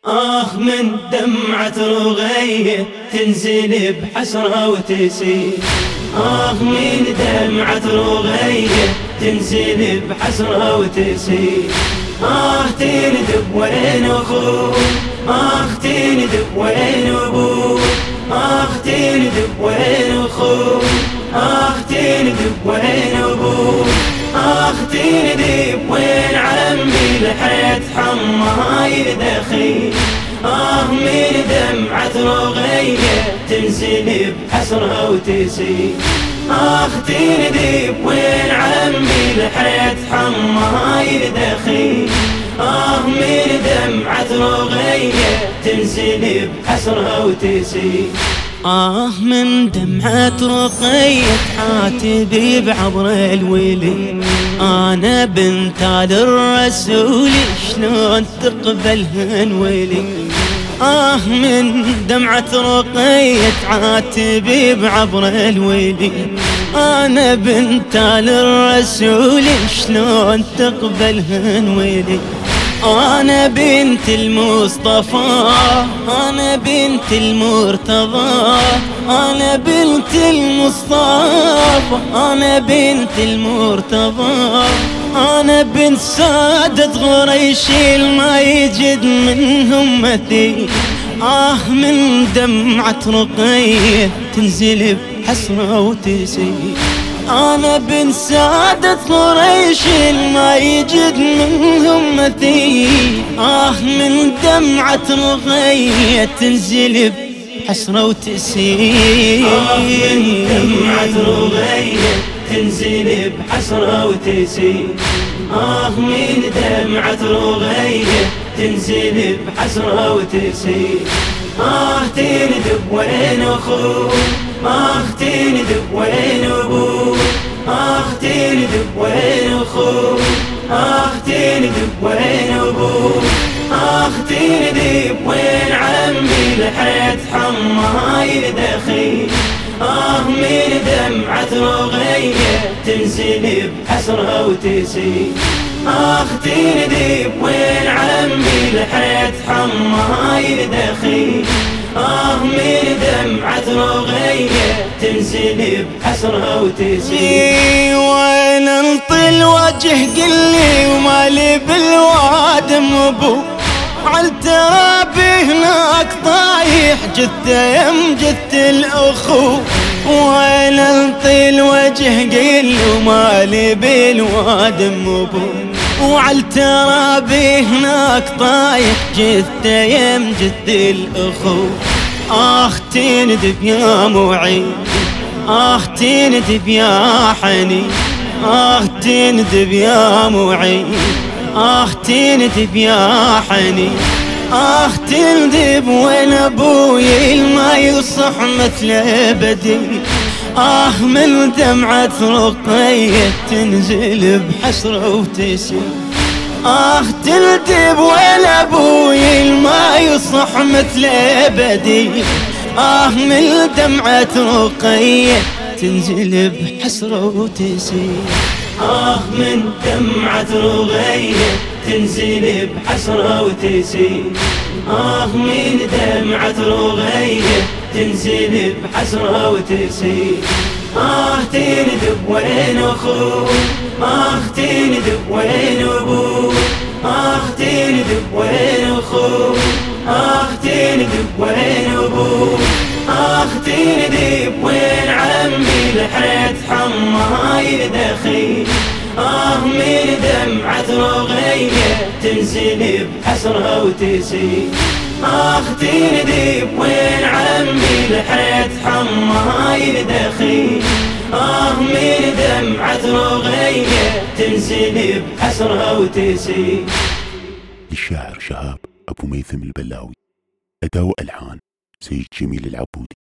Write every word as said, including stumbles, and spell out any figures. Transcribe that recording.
آه من دمعة رغية تنزل بحسرة وتسيل. آه من دمعة رغية تنزل بحسرة وتسيل. آه تندب وين أخوه، آه تندب وين أبوه، آه تندب وين أخوه، آه تندب وين أبوه، آه تندب وين عمي لحيت حماي دخيل. آه من دمعة رغية تنزل بحسرة وتسيل. آه تندب وين عمي لحيت حماي دخيل. آه من دمعة رغية تنزل بحسرة وتسيل. آه من دمعة رقية عاتبي بعبر الولي. أنا بنت آل الرسول شلون تقبلهن ولي. آه من دمعة رقية عاتبي بعبر الولي. أنا بنت آل الرسول شلون تقبلهن ولي. أنا بنت المصطفى، أنا بنت المرتضى، أنا بنت المصطفى، أنا بنت المرتضى، أنا بنت سادة قريش ما يجد منهم مثيل. آه من دمعة رقية تنزل بحسرة وتسيل. أنا بنت سادة قريش ما يجد منهم مثيل. آه من دمعة رغية تنزل بحسرة وتسيل. آه من دمعة رغية تنزل بحسرة وتسيل. آه من دمعة رغية تنزل بحسرة وتسيل. آه تندب وين أخوه، آه تندب وين أبوه، آه تندب وين أخوه، آه تندب وين أبوه، آه تندب وين عمي لحيت حماي دخيل. آه من دمعة رغية تنزل بحسرة وتسيل. آه تندب وين عمي لحيت حماي دخيل. آه من دمعة رغية تنزل بحسرة وتسيل. وين انطي الوجه قلي ومالي بالواد مبو، عالترابي هناك طايح جثة يم جث الأخو. وين انطي الوجه قلي ومالي بالواد مبو، وعالترابي هناك طايح جثة يم جث الأخو. آه تندب يا معين، آه تندب يا حنين، آه تندب يا معين، آه تندب يا حنين، آه تندب وين أبوي ما يصح مثل بدي. آه من دمعة رقية تنزل بحسرة وتسيل. آه تندب وين أبوي ما يصح مثل بدي. آه من دمعة رقية تنزل بحسرة وتسيل. آه من دمعة رغية تنزل بحسرة وتسيل. آه من دمعة رغية تنزل بحسرة وتسيل. آه تندب وين أخوه، آه تندب وين أبوه، آه تندب وين أخوه، آه تندب وين أبوه، آه تندب وين عمي لحيت حماي دخيل. آه من دمعة رغية تنزل بحسرة وتسيل. آه تندب وين عمي لحيت حماي دخيل. آه من دمعة رغية تنزل بحسرة وتسيل. الشاعر شهاب أبو ميثم البلاوي. أداء وألحان سيد جميل العبودي.